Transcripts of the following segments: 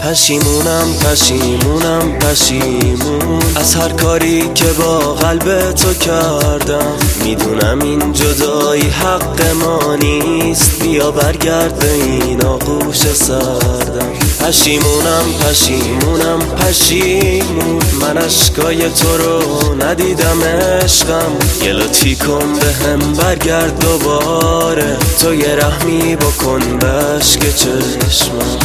پشیمون از هر کاری که با قلب تو کردم. میدونم این جدایی حق ما نیست، بیا برگرد به این آغوش سردم. پشیمون من اشکای تو رو ندیدم عشقم. یه لطفی کن به هم برگرد دوباره، تو یه رحمی بکن به اشک چشمم.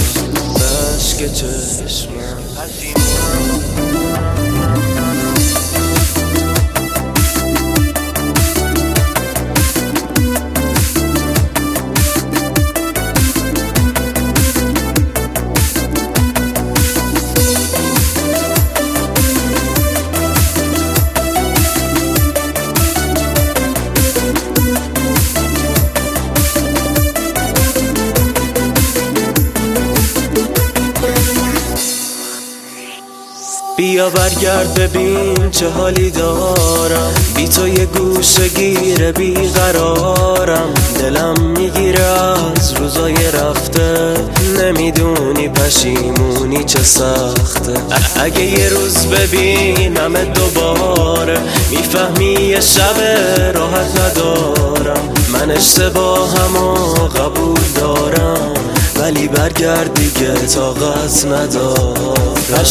بیا برگرد ببین چه حالی دارم، بی تو یه گوشه گیره بی قرارم. دلم میگیره از روزای رفته، نمیدونی پشیمونی چه سخته. اگه یه روز ببینم دوباره، میفهمی یه شب راحت ندارم. من اشتباهمو قبول دارم، ولی برگرد دیگه طاقت ندارم.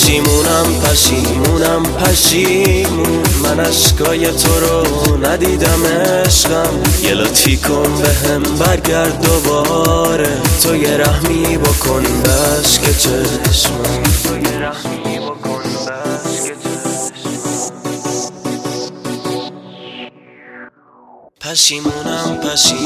پشیمون من اشکای تو رو ندیدم عشقم. یه لطفی کن به هم برگرد دوباره، تو یه رحمی بکن به اشک چشمم. پشیمونم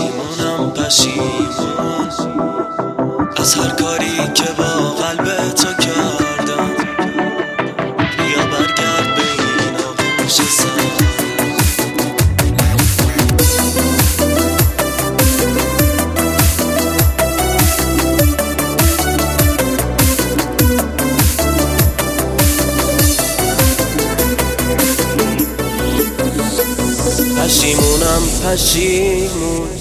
از هر کاری که با قلب تو کردم. بیا برگرد به این آغوش سردم. پشیمون